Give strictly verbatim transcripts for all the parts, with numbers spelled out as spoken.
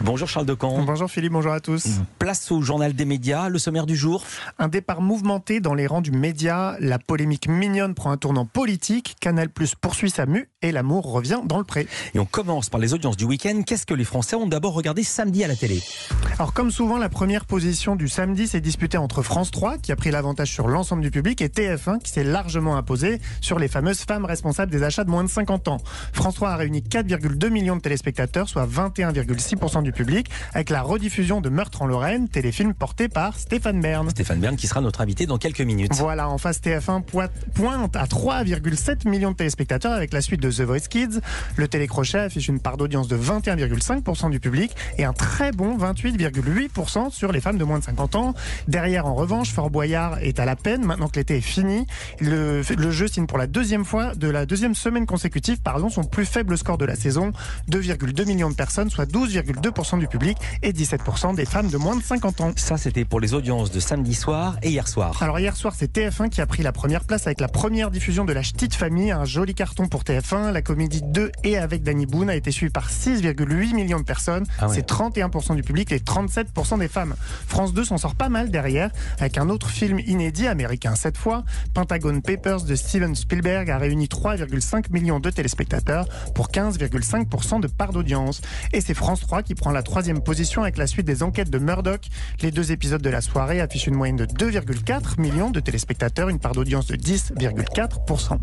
Bonjour Charles Decamp. Bonjour Philippe, bonjour à tous. Place au journal des médias, le sommaire du jour. Un départ mouvementé dans les rangs du média, la polémique mignonne prend un tournant politique, Canal+ poursuit sa mue et l'amour revient dans le pré. Et on commence par les audiences du week-end. Qu'est-ce que les Français ont d'abord regardé samedi à la télé? Alors comme souvent, la première position du samedi s'est disputée entre France trois, qui a pris l'avantage sur l'ensemble du public, et T F un, qui s'est largement imposé sur les fameuses femmes responsables des achats de moins de cinquante ans. France trois a réuni quatre virgule deux millions de téléspectateurs, soit vingt et un virgule six pour cent du public, avec la rediffusion de Meurtre en Lorraine, téléfilm porté par Stéphane Bern. Stéphane Bern qui sera notre invité dans quelques minutes. Voilà, en face, T F un pointe à trois virgule sept millions de téléspectateurs avec la suite de The Voice Kids. Le télécrochet affiche une part d'audience de vingt et un virgule cinq pour cent du public et un très bon vingt-huit virgule huit pour cent sur les femmes de moins de cinquante ans. Derrière, en revanche, Fort Boyard est à la peine. Maintenant que l'été est fini, le, le jeu signe pour la deuxième fois, de la deuxième semaine consécutive, pardon, son plus faible score de la saison. deux virgule deux millions de personnes, soit douze virgule deux pour cent du public et dix-sept pour cent des femmes de moins de cinquante ans. Ça, c'était pour les audiences de samedi soir et hier soir. Alors hier soir, c'est T F un qui a pris la première place avec la première diffusion de La Ch'tite Famille, un joli carton pour T F un. La comédie de et avec Danny Boone a été suivie par six virgule huit millions de personnes. Ah ouais. C'est trente et un pour cent du public et trente-sept pour cent des femmes. France deux s'en sort pas mal derrière, avec un autre film inédit, américain cette fois. Pentagon Papers de Steven Spielberg a réuni trois virgule cinq millions de téléspectateurs pour quinze virgule cinq pour cent de part d'audience. Et c'est France trois qui prend la troisième position avec la suite des enquêtes de Murdoch. Les deux épisodes de la soirée affichent une moyenne de deux virgule quatre millions de téléspectateurs, une part d'audience de dix virgule quatre pour cent.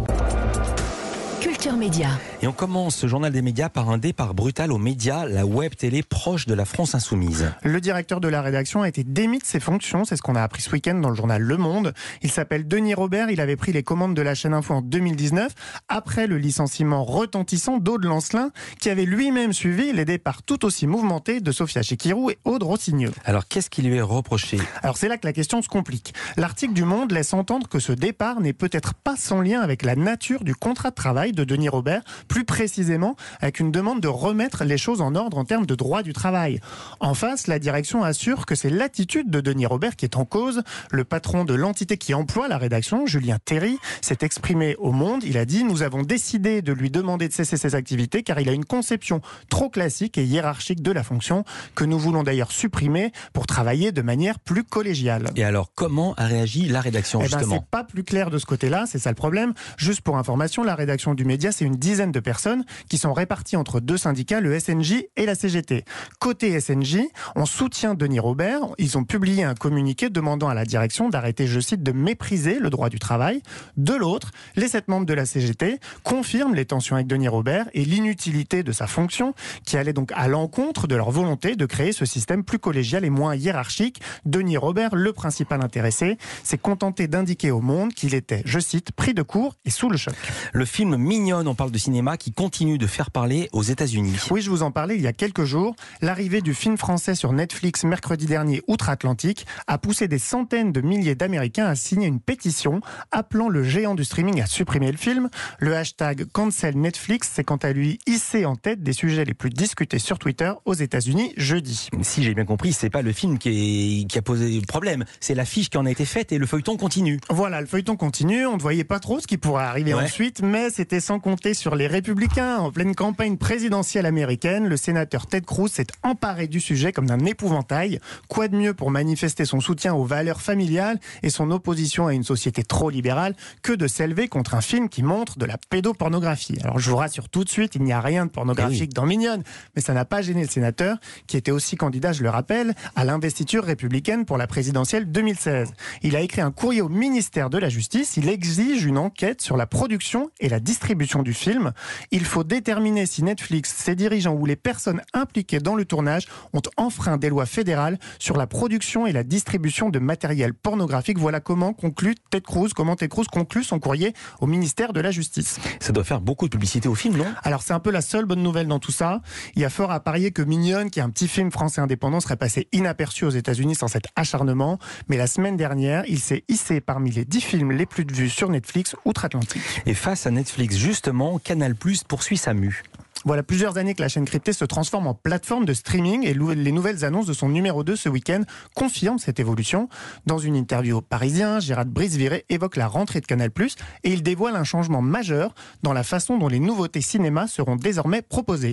Culture Média. Et on commence ce journal des médias par un départ brutal aux médias, la web télé proche de la France insoumise. Le directeur de la rédaction a été démis de ses fonctions, c'est ce qu'on a appris ce week-end dans le journal Le Monde. Il s'appelle Denis Robert, il avait pris les commandes de la chaîne Info en deux mille dix-neuf, après le licenciement retentissant d'Aude Lancelin, qui avait lui-même suivi les départs tout aussi mouvementés de Sophia Chikirou et Aude Rossignol. Alors qu'est-ce qui lui est reproché? Alors c'est là que la question se complique. L'article du Monde laisse entendre que ce départ n'est peut-être pas sans lien avec la nature du contrat de travail de Denis Robert, plus précisément avec une demande de remettre les choses en ordre en termes de droit du travail. En face, la direction assure que c'est l'attitude de Denis Robert qui est en cause. Le patron de l'entité qui emploie la rédaction, Julien Terry, s'est exprimé au Monde. Il a dit « Nous avons décidé de lui demander de cesser ses activités car il a une conception trop classique et hiérarchique de la fonction que nous voulons d'ailleurs supprimer pour travailler de manière plus collégiale. » Et alors, comment a réagi la rédaction, Eh ben, justement? c'est pas plus clair de ce côté-là, c'est ça le problème. Juste pour information, la rédaction du média, c'est une dizaine de personnes qui sont réparties entre deux syndicats, le S N J et la C G T. Côté S N J, on soutient Denis Robert. Ils ont publié un communiqué demandant à la direction d'arrêter, je cite, de mépriser le droit du travail. De l'autre, les sept membres de la C G T confirment les tensions avec Denis Robert et l'inutilité de sa fonction, qui allait donc à l'encontre de leur volonté de créer ce système plus collégial et moins hiérarchique. Denis Robert, le principal intéressé, s'est contenté d'indiquer au Monde qu'il était, je cite, pris de court et sous le choc. Le film Mignonne, on parle de cinéma, qui continue de faire parler aux États-Unis. Oui, je vous en parlais il y a quelques jours. L'arrivée du film français sur Netflix mercredi dernier outre-Atlantique a poussé des centaines de milliers d'Américains à signer une pétition appelant le géant du streaming à supprimer le film. Le hashtag Cancel Netflix s'est quant à lui hissé en tête des sujets les plus discutés sur Twitter aux États-Unis jeudi. Si j'ai bien compris, c'est pas le film qui, est, qui a posé problème, c'est l'affiche qui en a été faite et le feuilleton continue. Voilà, le feuilleton continue, on ne voyait pas trop ce qui pourrait arriver ouais. ensuite, mais c'était sans compter sur les républicains. En pleine campagne présidentielle américaine, le sénateur Ted Cruz s'est emparé du sujet comme d'un épouvantail. Quoi de mieux pour manifester son soutien aux valeurs familiales et son opposition à une société trop libérale que de s'élever contre un film qui montre de la pédopornographie. Alors je vous rassure tout de suite, il n'y a rien de pornographique oui. dans Mignonne, mais ça n'a pas gêné le sénateur, qui était aussi candidat, je le rappelle, à l'investiture républicaine pour la présidentielle deux mille seize. Il a écrit un courrier au ministère de la Justice, il exige une enquête sur la production et la distribution du film. Il faut déterminer si Netflix, ses dirigeants ou les personnes impliquées dans le tournage ont enfreint des lois fédérales sur la production et la distribution de matériel pornographique. Voilà comment conclut Ted Cruz, comment Ted Cruz conclut son courrier au ministère de la Justice. Ça doit faire beaucoup de publicité au film, non? Alors c'est un peu la seule bonne nouvelle dans tout ça. Il y a fort à parier que Mignonne, qui est un petit film français indépendant, serait passé inaperçu aux États-Unis sans cet acharnement. Mais la semaine dernière, il s'est hissé parmi les dix films les plus vus sur Netflix outre-Atlantique. Et face à Netflix, justement, Canal+ poursuit sa mue. Voilà plusieurs années que la chaîne cryptée se transforme en plateforme de streaming et les nouvelles annonces de son numéro deux ce week-end confirment cette évolution. Dans une interview au Parisien, Gérard Brice-Viré évoque la rentrée de Canal+, et il dévoile un changement majeur dans la façon dont les nouveautés cinéma seront désormais proposées.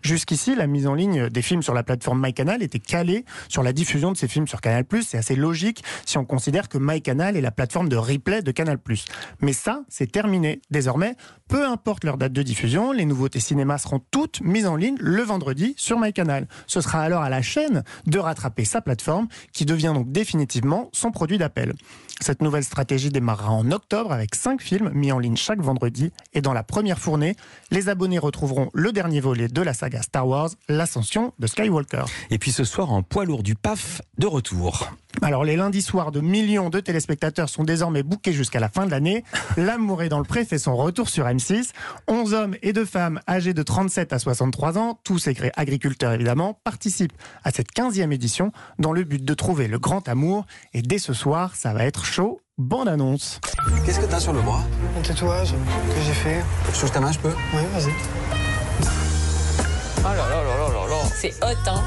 Jusqu'ici, la mise en ligne des films sur la plateforme MyCanal était calée sur la diffusion de ces films sur Canal plus. C'est assez logique si on considère que MyCanal est la plateforme de replay de Canal plus. Mais ça, c'est terminé. Désormais, peu importe leur date de diffusion, les nouveautés cinéma seront toutes mises en ligne le vendredi sur MyCanal. Ce sera alors à la chaîne de rattraper sa plateforme qui devient donc définitivement son produit d'appel. Cette nouvelle stratégie démarrera en octobre avec cinq films mis en ligne chaque vendredi. Et dans la première fournée, les abonnés retrouveront le dernier volet de la saga Star Wars, l'ascension de Skywalker. Et puis ce soir, un poids lourd du P A F de retour. Alors les lundis soirs de millions de téléspectateurs sont désormais bookés jusqu'à la fin de l'année. L'amour est dans le pré fait son retour sur M six. onze hommes et deux femmes âgés de trente-sept à soixante-trois ans, tous agriculteurs évidemment, participent à cette quinzième édition dans le but de trouver le grand amour. Et dès ce soir, ça va être chaud. Bande annonce. Qu'est-ce que t'as sur le bras? Un tatouage que j'ai fait. Je touche ta main, je peux? Oui, vas-y. Oh là là là là là là. C'est hot, hein?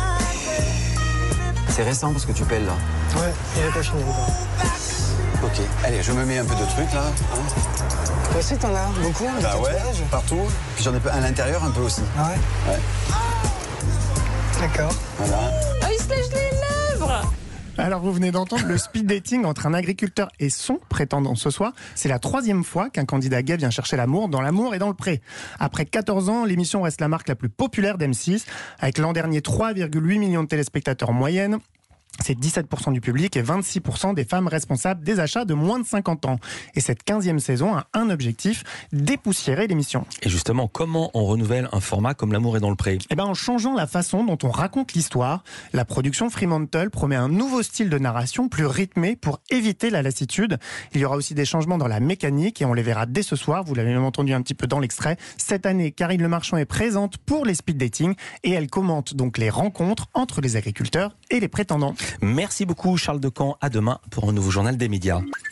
C'est récent parce que tu pèles là. Ouais, il est pas fini encore. Ok, allez, je me mets un peu de trucs là. Hein. Toi aussi, t'en as beaucoup, des Bah ouais, tatouages? partout. Puis j'en ai à l'intérieur un peu aussi. Ah ouais? Ouais. D'accord. Voilà. Oh, il se lèche les lèvres! Alors vous venez d'entendre le speed dating entre un agriculteur et son prétendant ce soir. C'est la troisième fois qu'un candidat gay vient chercher l'amour dans l'amour et dans le pré. Après quatorze ans, l'émission reste la marque la plus populaire d'M six, avec l'an dernier trois virgule huit millions de téléspectateurs en moyenne. C'est dix-sept pour cent du public et vingt-six pour cent des femmes responsables des achats de moins de cinquante ans. Et cette quinzième saison a un objectif, dépoussiérer l'émission. Et justement, comment on renouvelle un format comme L'amour est dans le pré? Eh ben, en changeant la façon dont on raconte l'histoire, la production Fremantle promet un nouveau style de narration plus rythmé pour éviter la lassitude. Il y aura aussi des changements dans la mécanique et on les verra dès ce soir. Vous l'avez même entendu un petit peu dans l'extrait. Cette année, Karine Le Marchand est présente pour les speed dating et elle commente donc les rencontres entre les agriculteurs et les prétendants. Merci beaucoup Charles Decamp, à demain pour un nouveau journal des médias.